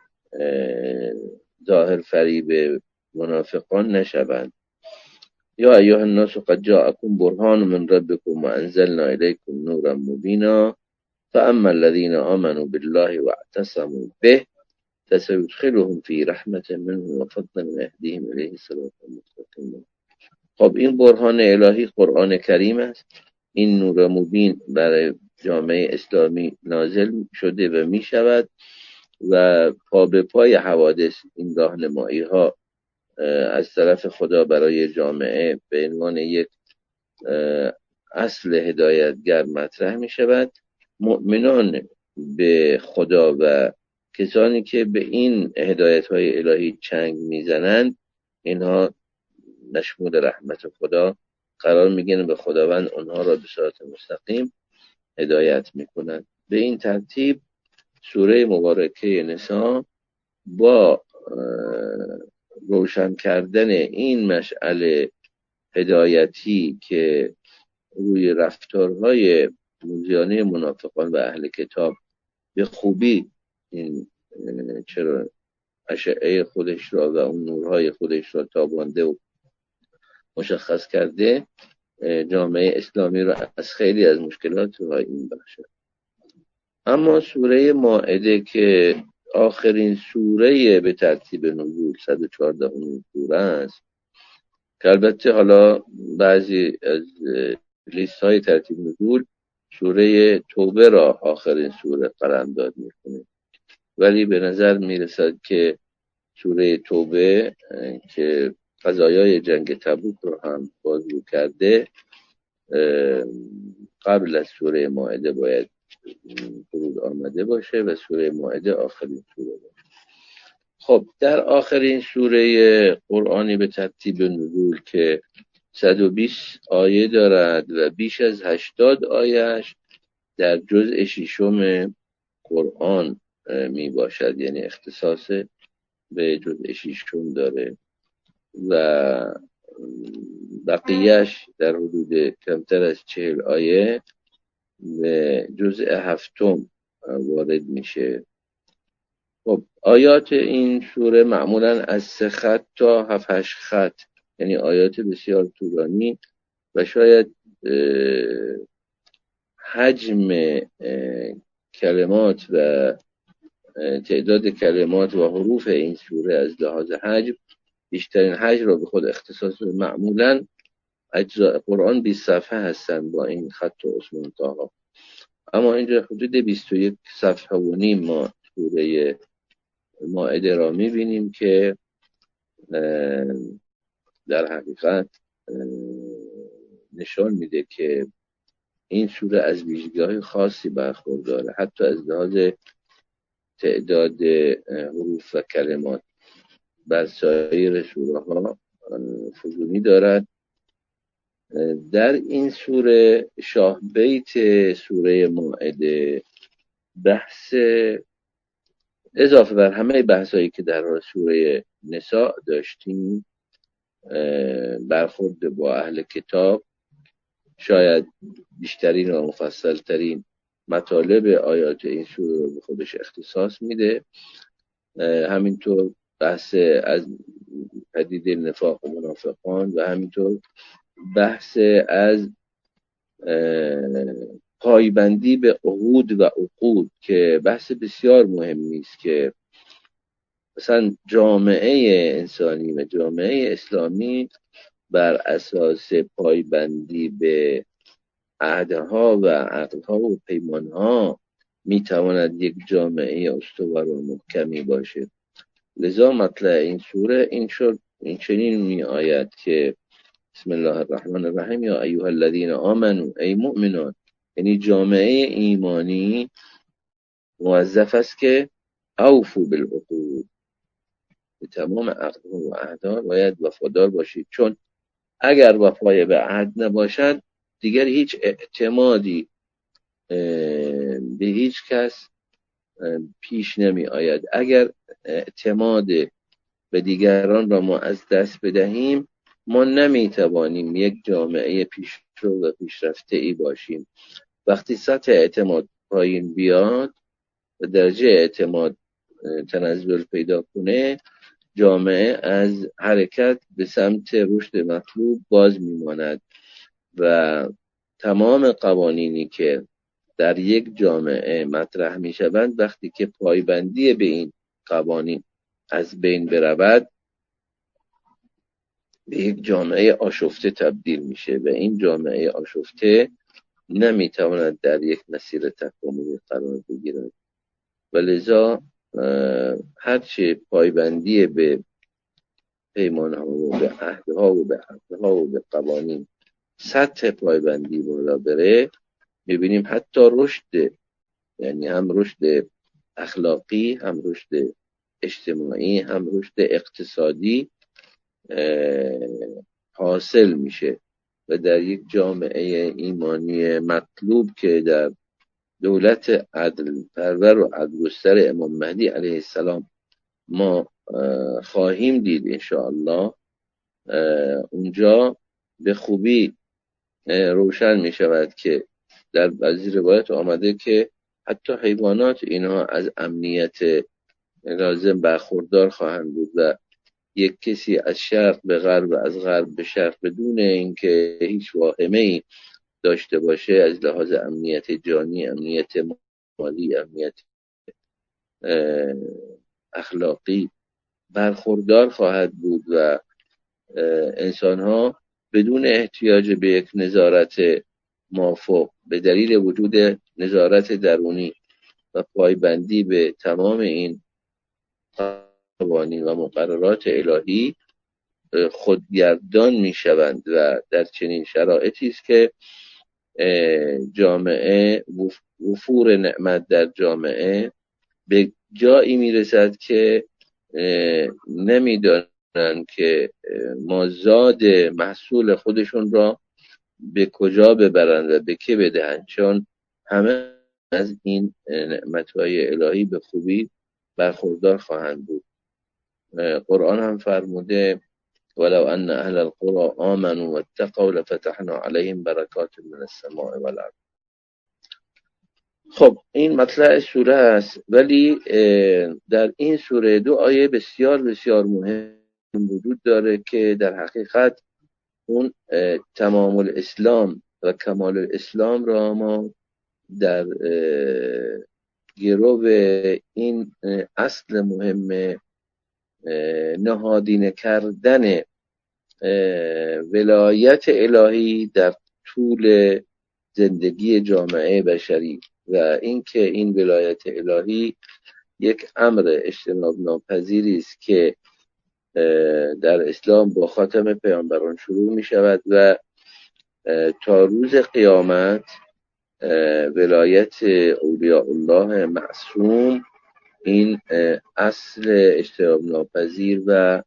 [SPEAKER 1] ظاهر فریب منافقان نشوند. یا ایها الناس قد جاءکم برهان من ربکم و انزلنا الیکم نورا مبینا فاما الذین آمنوا بالله واعتصموا به فسيدخلهم فی رحمت منه و فضل یهدیهم الیه صراطا مستقیما. خب این برهان الهی قرآن کریم است. این نور مبین برای جامعه اسلامی نازل شده و می شود و پا به پای حوادث این راهنمایی ها از طرف خدا برای جامعه به عنوان یک اصل هدایتگر مطرح می شود. مؤمنان به خدا و کسانی که به این هدایت های الهی چنگ می زنند، اینها مشمول رحمت خدا قرار می گیرند، به خداوند آنها را به صراط مستقیم هدایت می کنند. به این ترتیب سوره مبارکه نساء با روشن کردن این مشعل هدایتی که روی رفتارهای موذیانه منافقان و اهل کتاب به خوبی این چرا اشعه خودش را و اون نورهای خودش را تابانده و مشخص کرده، جامعه اسلامی را از خیلی از مشکلات را این بخشد. اما سوره مائده که آخرین سوره به ترتیب نزول صد و چهارده امین سوره است، که البته حالا بعضی از لیست های ترتیب نزول سوره توبه را آخرین سوره قلمداد میکنه، ولی به نظر میرسد که سوره توبه که قضایای جنگ تبوک رو هم بازگو کرده قبل از سوره مائده باید فرود آمده باشه و سوره مائده آخرین سوره باشه. خب در آخرین سوره قرآنی به ترتیب نزول که صد و بیست آیه دارد و بیش از هشتاد آیهش در جزء ششم قرآن می باشد، یعنی اختصاص به جزء ششم داره و بقیهش در حدود کمتر از چهل آیه به جزء هفتم وارد میشه. خب آیات این سوره معمولا از سه خط تا هفت هشت خط، یعنی آیات بسیار طولانی و شاید حجم کلمات و تعداد کلمات و حروف این سوره از لحاظ حجم بیشترین حجم را به خود اختصاص داره. معمولا اجزاء قرآن بیست صفحه هستند با این خط و عثمان طاها، اما اینجا حدود بیست و یک صفحه و نیم ما سوره مائده را میبینیم که در حقیقت نشان میده که این سوره از ویژگی‌های خاصی برخورداره، حتی از لحاظ تعداد حروف و کلمات بر سایر سوره ها فزونی دارد. در این سوره شاه بیت سوره مائده بحث اضافه بر همه بحثایی که در سوره نساء داشتیم برخورد با اهل کتاب، شاید بیشترین و مفصل ترین مطالب آیات این سوره رو به خودش اختصاص میده. همینطور بحث از پدیده نفاق و منافقان و همینطور بحث از پایبندی به عهود و عقود که بحث بسیار مهمی است که مثلا جامعه انسانی و جامعه اسلامی بر اساس پایبندی به عهدها و عقدها و پیمانها میتواند یک جامعه استوار و محکمی باشه. لذا مطلع این سوره این شد این چنین می آید که بسم الله الرحمن الرحیم یا ایها الذین آمنوا ای مؤمنان، یعنی جامعه ایمانی موظف است که اوفوا بالعقود، به تمام عقدها و عهدها باید وفادار باشید، چون اگر وفای به عهد نباشد دیگر هیچ اعتمادی به هیچ کس پیش نمی آید. اگر اعتماد به دیگران را ما از دست بدهیم ما نمی توانیم یک جامعه پیشرو و پیشرفته ای باشیم. وقتی سطح اعتماد پایین بیاد و درجه اعتماد تنزل پیدا کنه، جامعه از حرکت به سمت رشد مطلوب باز میماند و تمام قوانینی که در یک جامعه مطرح می شوند وقتی که پایبندی به این قوانین از بین برود به یک جامعه آشفته تبدیل میشه و این جامعه آشفته نمیتواند در یک مسیر تکاملی قرار بگیرد و لذا هرچه پایبندی به پیمانها و به عهدها و به عقدها و به قوانین سطح پایبندی بالا بره، میبینیم حتی رشد، یعنی هم رشد اخلاقی هم رشد اجتماعی هم رشد اقتصادی حاصل میشه و در یک جامعه ایمانی مطلوب که در دولت عدل پرور و عدلگستر امام مهدی علیه السلام ما خواهیم دید انشاءالله، اونجا به خوبی روشن می شود که در بعضی روایت آمده که حتی حیوانات اینها از امنیت لازم برخوردار خواهند بود و یک کسی از شرق به غرب و از غرب به شرق بدون اینکه هیچ واهمه‌ای داشته باشه از لحاظ امنیت جانی، امنیت مالی، امنیت اخلاقی برخوردار خواهد بود و انسان ها بدون احتیاج به یک نظارت مافوق به دلیل وجود نظارت درونی و پایبندی به تمام این قوانین و مقررات الهی خودگردان می شوند و در چنین شرایطی است که جامعه وفور نعمت در جامعه به جایی می رسد که نمیدانند که مازاد محصول خودشون را به کجا ببرند و به که بدهند، چون همه از این نعمتهای الهی به خوبی برخوردار خواهند بود. قرآن هم فرموده ولو ان اهل القرى آمنوا واتقوا لفتحنا عليهم برکات من السماء والارض. خب این مطلع سوره است، ولی در این سوره دو آیه بسیار بسیار مهم وجود داره که در حقیقت اون تمام الاسلام و کمال الاسلام را ما در گرو این اصل مهم نهادینه کردن ولایت الهی در طول زندگی جامعه بشری و اینکه این ولایت الهی یک امر اجتناب ناپذیری است که در اسلام با خاتم پیامبران شروع می شود و تا روز قیامت ولایت اولیاء الله معصوم این اصل اجتناب ناپذیر و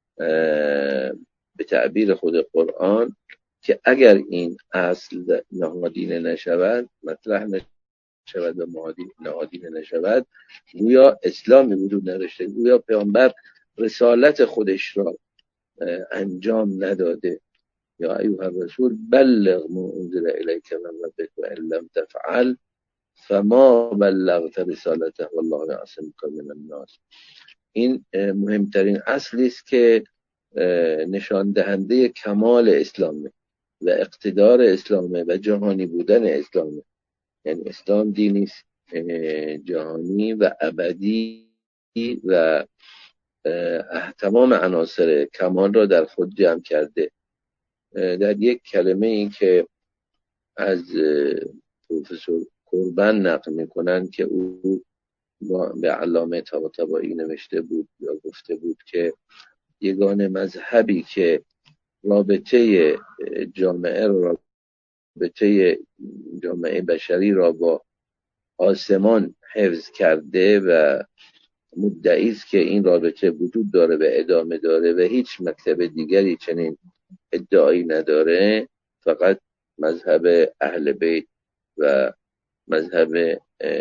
[SPEAKER 1] به تعبیر خود قرآن که اگر این اصل نهادینه نشود، مطرح نشود و نهادینه نشود، گویا اسلامی وجود نداشته، گویا پیامبر رسالت خودش را انجام نداده. یا ایها الرسول بلغ ما انزل الیک من ربک و ان لم تفعل فما بلغت رسالته والله یعصمک من الناس. این مهمترین اصلی است که نشان دهنده کمال اسلامه و اقتدار اسلامه و جهانی بودن اسلامه. یعنی اسلام دینی است جهانی و ابدی و تمام عناصر کمال را در خود جمع کرده. در یک کلمه این که از پروفسور کوربن نقل میکنن که او به علامه طباطبایی نوشته بود یا گفته بود که یگانه مذهبی که رابطه جامعه را رابطه جامعه بشری را با آسمان حفظ کرده و مدعی است که این رابطه وجود داره و ادامه داره و هیچ مکتب دیگری چنین ادعایی نداره، فقط مذهب اهل بیت و مذهب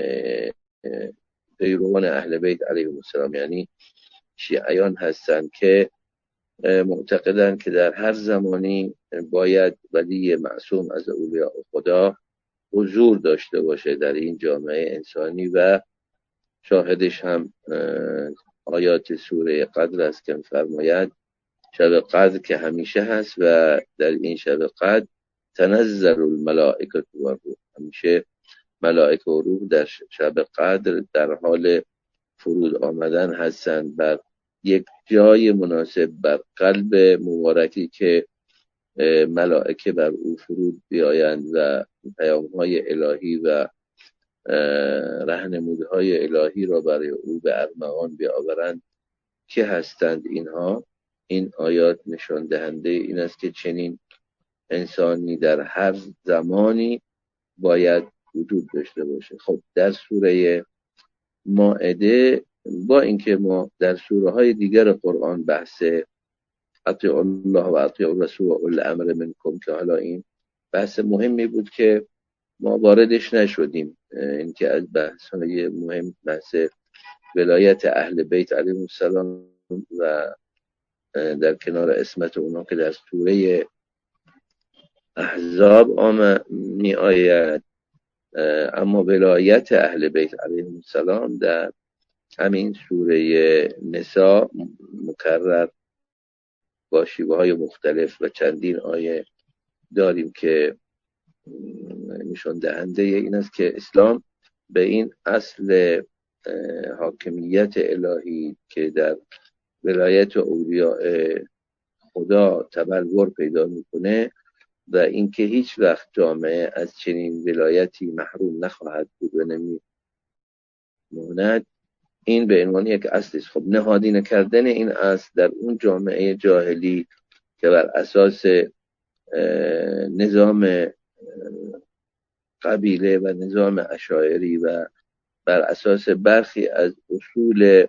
[SPEAKER 1] پیروان اهل بیت علیهم السلام، یعنی شیعیان هستند که معتقدند که در هر زمانی باید ولی معصوم از اولیاء خدا حضور داشته باشه در این جامعه انسانی و شاهدش هم آیات سوره قدر است که فرماید شب قدر که همیشه هست و در این شب قدر تنزل الملائکه و روح، همیشه ملائکه و روح در شب قدر در حال فرود آمدن هستند بر یک جای مناسب بر قلب مبارکی که ملائکه بر او فرود بیایند و پیام‌های الهی و راهنمودهای الهی را برای او به ارمغان بیاورند. که هستند اینها؟ این آیات نشان دهنده این است که چنین انسانی در هر زمانی باید وجود داشته باشه. خب در سوره مائده، با اینکه ما در سوره های دیگر قرآن بحث اطیعوا الله و اطیعوا الرسول و اولی الامر منکم که حالا این بحث مهمی بود که ما واردش نشدیم، اینکه از بحث های مهم بحث ولایت اهل بیت علیهم السلام و در کنار اسمت اونا که در سوره احزاب آمد می آید اما ولایت اهل بیت علیهم السلام در همین سوره نساء مکرر با شیوه های مختلف و چندین آیه داریم که نشان دهنده این است که اسلام به این اصل حاکمیت الهی که در ولایت اولیاء خدا تبلور پیدا میکنه و اینکه هیچ وقت جامعه از چنین ولایتی محروم نخواهد بود و نمیماند، این به عنوان یک اصل است. خب نهادینه کردن این اصل در اون جامعه جاهلی که بر اساس نظام قبیله و نظام اشاعری و بر اساس برخی از اصول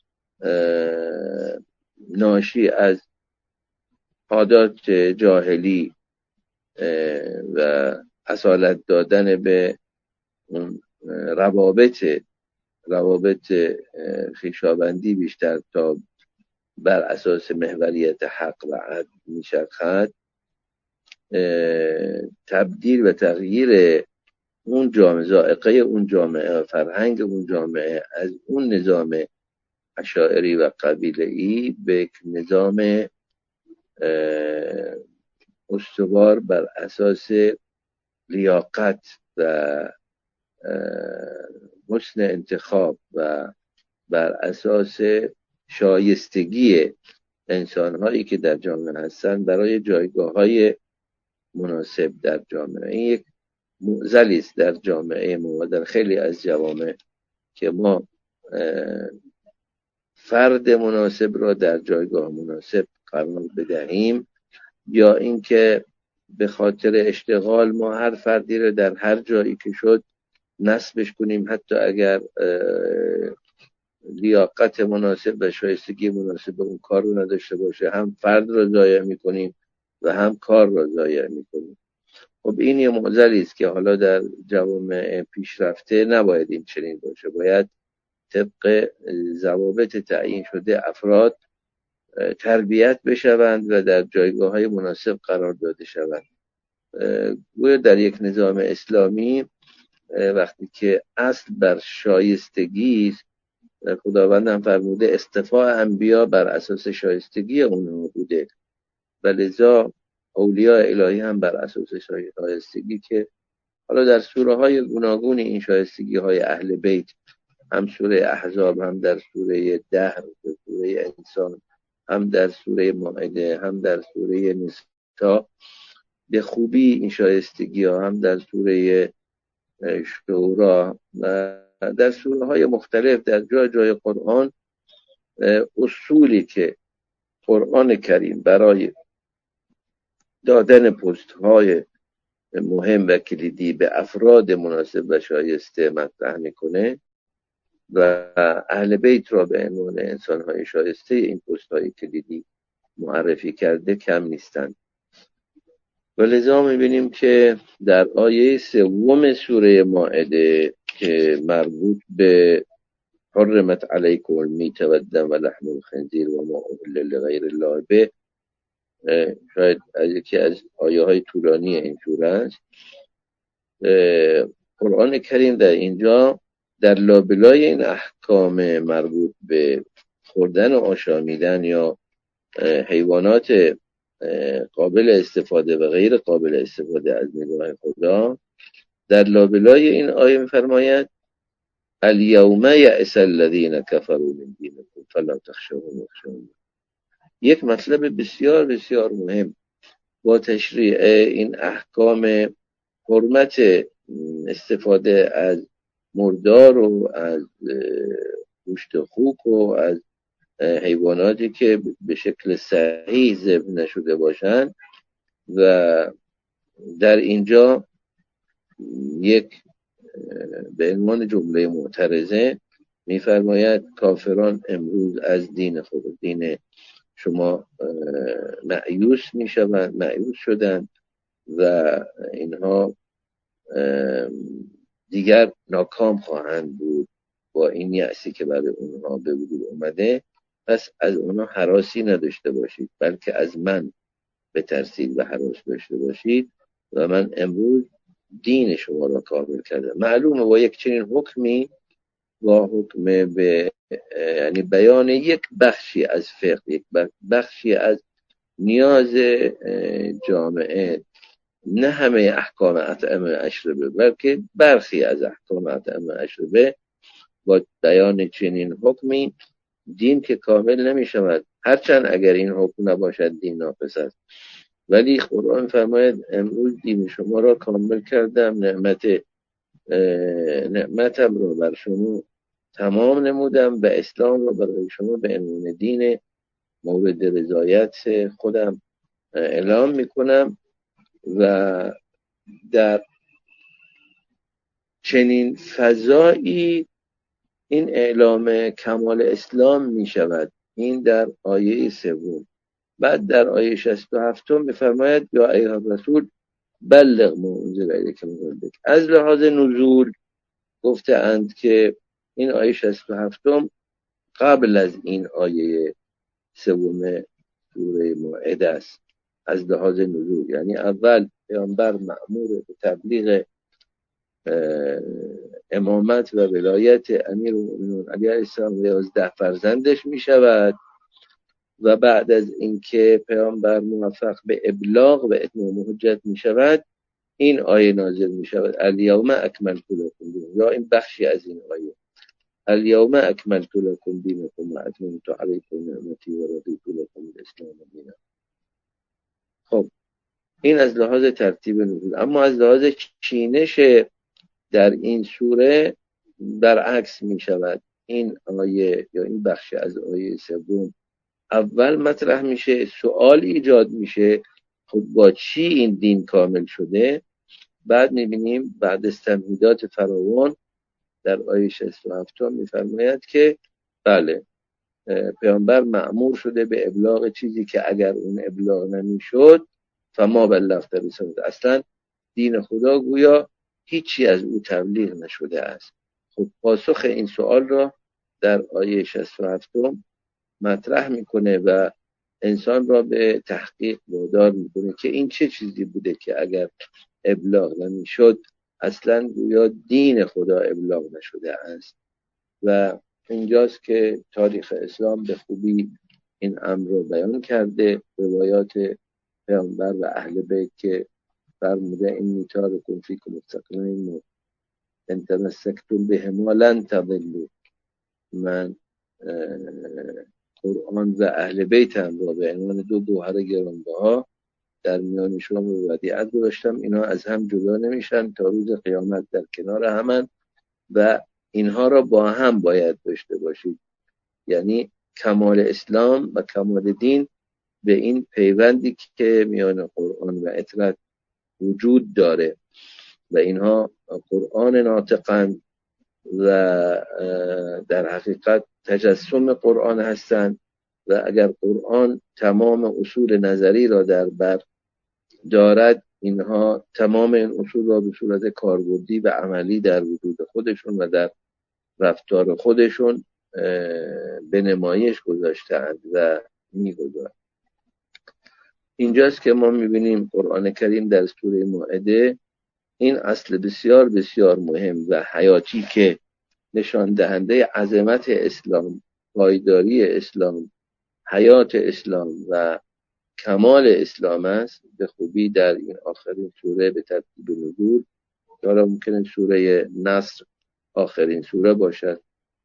[SPEAKER 1] ناشی از عادات جاهلی و اصالت دادن به روابط روابط خویشاوندی بیشتر تا بر اساس محوریت حق و عدل می‌شود، تبدیل و تغییر اون جامعه، ذائقه اون جامعه، فرهنگ اون جامعه از اون نظام اشاعری و قبیله‌ای به نظام استوار بر اساس لیاقت و حسن انتخاب و بر اساس شایستگی انسان‌هایی که در جامعه هستند برای جایگاه‌های مناسب در جامعه. این یک معضلی است در جامعه ما و در خیلی از جوامع که ما فرد مناسب را در جایگاه مناسب قرار بدهیم، یا اینکه به خاطر اشتغال ما هر فردی را در هر جایی که شد نصبش کنیم، حتی اگر لیاقت مناسب و شایستگی مناسب به اون کار رو نداشته باشه، هم فرد را ضایع میکنیم و هم کار را ضایع میکنیم. خب این یه معضلی است که حالا در جوامع پیشرفته نباید این چنین باشه. باید طبق ضوابط تعیین شده افراد تربیت بشوند و در جایگاه های مناسب قرار داده شوند. گویا در یک نظام اسلامی وقتی که اصل بر شایستگی است، خداوند هم فرموده استفاء انبیا بر اساس شایستگی اونها بوده و لذا اولیاء الهی هم بر اساس شایستگی که حالا در سوره های گوناگون این شایستگی های اهل بیت، هم سوره احزاب، هم در سوره دهر، در سوره انسان، هم در سوره مائده، هم در سوره نساء به خوبی این شایستگی ها، هم در سوره شورا و در سوره های مختلف در جای جای قرآن اصولی که قرآن کریم برای دادن پست های مهم و کلیدی به افراد مناسب و شایسته مطرح میکنه و اهل بیت را به عنوان انسان های شایسته این پست های کلیدی معرفی کرده کم نیستند. و لذا میبینیم که در آیه سوم سوره مائده که مربوط به حرمت علیکم المیتة و الدم و لحم الخنزیر و ما اهل لغیر الله به، شاید از یکی از آیه های طولانی این سوره است. قرآن کریم در اینجا در لابلای این احکام مربوط به خوردن و آشامیدن یا حیوانات قابل استفاده و غیر قابل استفاده از نگاه خدا، در لابلای این آیه می‌فرماید الیوم یئس الذین کفروا من دینکم فلا تخشوهم واخشونی. یک مطلب بسیار بسیار مهم با تشریع این احکام حرمت استفاده از مردار و از گوشت خوک و از حیواناتی که به شکل صحیح ذبح نشده باشند، و در اینجا یک به عنوان جمله معترضه می‌فرماید کافران امروز از دین خود، دین شما مأیوس میشوند، مأیوس شدند و اینها دیگر ناکام خواهند بود با این یأسی که برای اونها به وجود اومده. پس از اونها هراسی نداشته باشید، بلکه از من بترسید و هراس داشته باشید و من امروز دین شما را کامل کردم. معلومه با یک چنین حکمی، با حکم به یعنی بیان یک بخشی از فقه، یک بخشی از نیاز جامعه، نه همه احکام اطعمه اشربه بلکه برخی از احکام اطعمه اشربه، با بیان چنین حکمی دین که کامل نمی شود، هرچند اگر این حکم نباشد دین ناقص است. ولی قرآن فرماید امروز دین شما را کامل کردم، نعمت نعمتم را بر شما تمام نمودم و اسلام را برای شما به عنوان دین مورد رضایت خودم اعلام میکنم. و در چنین فضایی این اعلام کمال اسلام می شود. این در آیه سوم. بعد در آیه شصت و هفت میفرماید یا ایها الرسول بلغ ما انزل الیک من ربک. از لحاظ نزول گفته اند که این آیه شصت و هفت قبل از این آیه سوم سوره مائده است. از لحاظ نزول یعنی اول پیامبر مأمور به تبلیغ امامت و ولایت امیرالمومنین علی علیه السلام و یازده فرزندش می شود و بعد از اینکه پیامبر موفق به ابلاغ و اتمام حجت می شود این آیه نازل می شود الیوم اکملت لکم دینکم، یا این بخشی از این آیه الیوم اکملت لکم دینکم و اتممت علیکم نعمتی و رضیت لکم الاسلام دینا. خب این از لحاظ ترتیب نزول. اما از لحاظ چینش در این سوره برعکس می شود. این آیه یا این بخش از آیه سوم اول مطرح میشه، سوال ایجاد میشه خب با چی این دین کامل شده. بعد میبینیم بعد از تمهیدات فراوان در آیه شصت و هفت میفرماید که بله پیامبر مأمور شده به ابلاغ چیزی که اگر اون ابلاغ نمیشد فما بلغت رسالته، اصلا دین خدا گویا هیچی از او تبلیغ نشده است. خب پاسخ این سوال را در آیه شصت و هفت مطرح میکنه و انسان را به تحقیق وادار میکنه که این چه چیزی بوده که اگر ابلاغ نمیشد اصلا گویا دین خدا ابلاغ نشده است. و اینجاست که تاریخ اسلام به خوبی این امر رو بیان کرده. روایات پیامبر و اهل بیت که فرموده این تارکم فیکم الثقلین ان تمسکتم بهما لن تضلوا، من قرآن و اهل بیت هم را به عنوان دو گوهر گرانبها در میان شما رو ودیعت گذاشتم، اینا از هم جدا نمیشن تا روز قیامت در کنار همن و اینها را با هم باید داشته باشید. یعنی کمال اسلام و کمال دین به این پیوندی که میان قرآن و اطرت وجود داره و اینها قرآن ناطقن و در حقیقت تجسم قرآن هستند و اگر قرآن تمام اصول نظری را در بر دارد اینها تمام این اصول را به صورت کاربردی و عملی در وجود خودشون و در رفتار خودشون به نمایش گذاشتند و میگذارند. اینجاست که ما میبینیم قرآن کریم در سوره مائده این اصل بسیار بسیار مهم و حیاتی که نشان دهنده عظمت اسلام، پایداری اسلام، حیات اسلام و کمال اسلام است به خوبی در این آخرین سوره به ترتیب نزول، حالا ممکنه سوره نصر آخرین سوره باشد.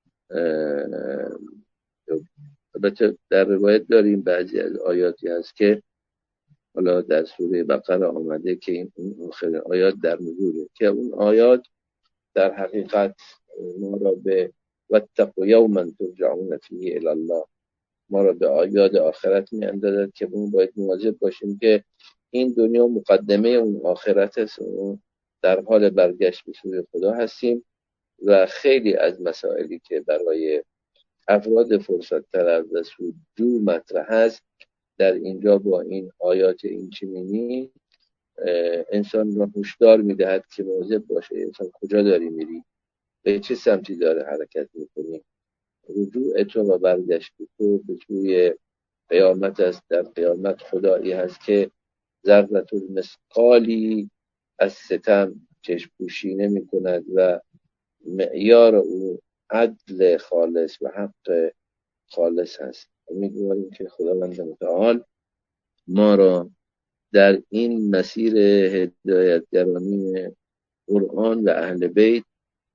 [SPEAKER 1] البته در روایت داریم بعضی از آیاتی هست که حالا در سوره بقره آمده که این آخرین آیات در نزوله که اون آیات در حقیقت ما را به واتقوا یوما ترجعون فیه الی الله، ما را به آیات آخرت می اندازد که ما باید مواظب باشیم که این دنیا مقدمه اون آخرت است و در حال برگشت به سوی خدا هستیم و خیلی از مسائلی که برای افراد فرصت طلب و سودجو مطرح است در اینجا با این آیات این چنینی انسان را هشدار میدهد که مواظب باشه انسان کجا داری میری، به چه سمتی داره حرکت میکنی. رجوع تو و برگشت تو به سوی قیامت است. در قیامت خدایی هست که ذره المثقالی از ستم چشم پوشی نمی کند و معیار او عدل خالص و حق خالص هست. امیدواریم که خداوند متعال ما را در این مسیر هدایتگرانی قرآن و اهل بیت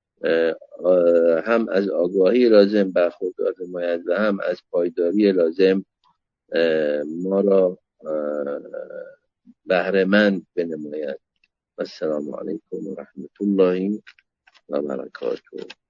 [SPEAKER 1] هم از آگاهی لازم برخوردار نماید و هم از پایداری لازم ما را بهره‌مند بنماید. السلام علیکم و رحمت الله و برکاته.